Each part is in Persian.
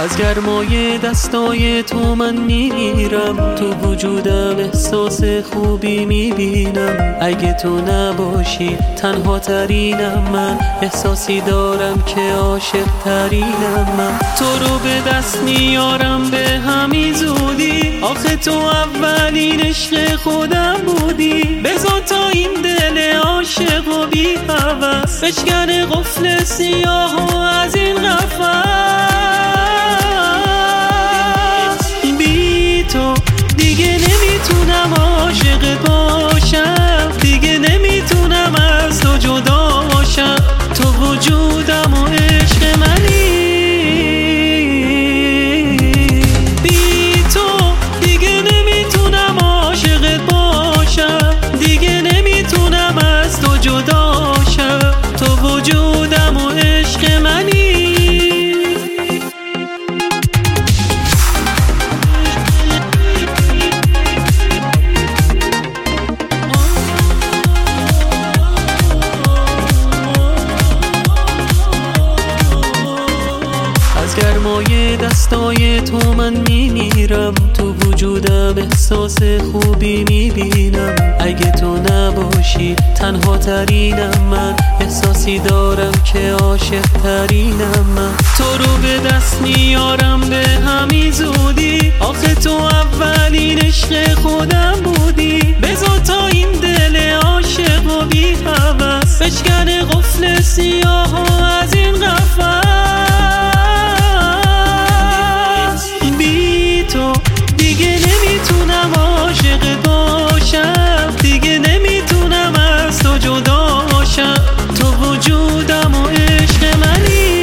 از گرمای دستای تو من میمیرم، تو وجودم احساس خوبی میبینم. اگه تو نباشی تنها ترینم من، احساسی دارم که عاشق ترینم من. تو رو به دست میارم به همین زودی، آخه تو اولین عشق خودم بودی. بذار تا این دل عاشق و بی هوس بشکنه قفل سیاه و از این قفس. بی تو دیگه نمیتونم عاشق باشم، دیگه نمیتونم از تو جدا شم. تو وجودم و عشق منی، بی تو دیگه نمیتونم عاشق باشم، دیگه نمیتونم از تو جدا شم. تو وجودم و عشق منی. از گرمای دستای تو من میمیرم، تو وجودم احساس خوبی میبینم. اگه تو نباشی تنها ترینم من، احساسی دارم که عاشق ترینم من. تو رو به دست میارم به همین زودی، آخه تو اولین عشق خودم بودی. بذار تا این دل عاشق و بی هوس بشکنه قفل سیاه و از این قفس. بی تو دیگه نمیتونم عاشق باشم، دیگه نمیتونم از تو جدا شم. تو وجودم و عشق منی،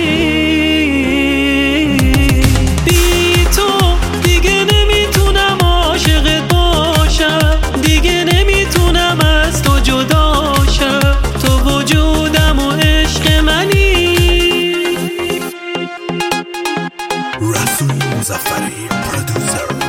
بی تو دیگه نمیتونم عاشق باشم، دیگه نمیتونم از تو جدا شم. تو وجودم و عشق منی. رسول مظفری پرودوسر